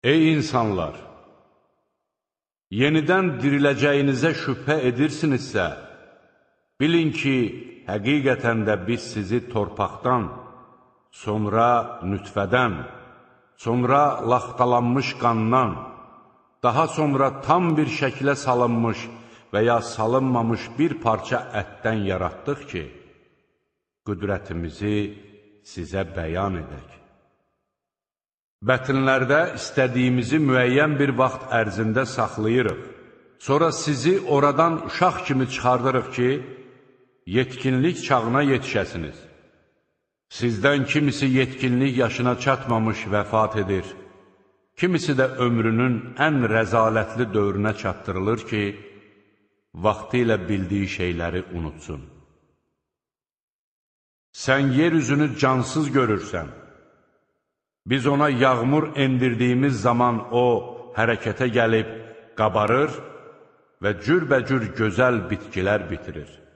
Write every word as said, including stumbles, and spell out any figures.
Ey insanlar! Yenidən diriləcəyinizə şübhə edirsinizsə, bilin ki, həqiqətən də biz sizi torpaqdan, sonra nütfədən, sonra laxtalanmış qandan, daha sonra tam bir şəklə salınmış və ya salınmamış bir parça ətdən yaratdıq ki, qüdrətimizi sizə bəyan edək. Bətnlərdə istədiyimizi müəyyən bir vaxt ərzində saxlayırıq. Sonra sizi oradan uşaq kimi çıxardırıq ki, yetkinlik çağına yetişəsiniz. Sizdən kimisi yetkinlik yaşına çatmamış vəfat edir, kimisi də ömrünün ən rəzalətli dövrünə çatdırılır ki, vaxtı ilə bildiyi şeyləri unutsun. Sən yer üzünü cansız görürsən. Biz ona yağmur endirdiyimiz zaman o hərəkətə gəlib qabarır və cürbəcür gözəl bitkilər bitirir.